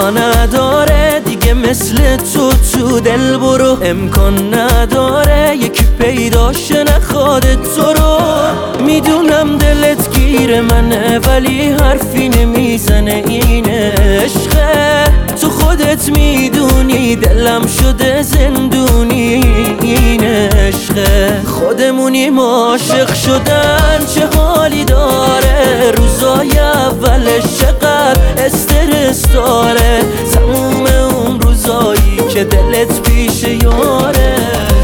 جا نداره دیگه مثل تو دل برو. امکان نداره یکی پیداش نخواد تو رو. میدونم دلت گیر منه ولی حرفی نمیزنه، این عشقه. تو خودت میدونی دلم شده زندونی، این عشقه. خودمونیم عاشق شدن چه حالی داره، روزای اولش چقدر استرس داره، تموم اون روزایی که دلت پیش یاره.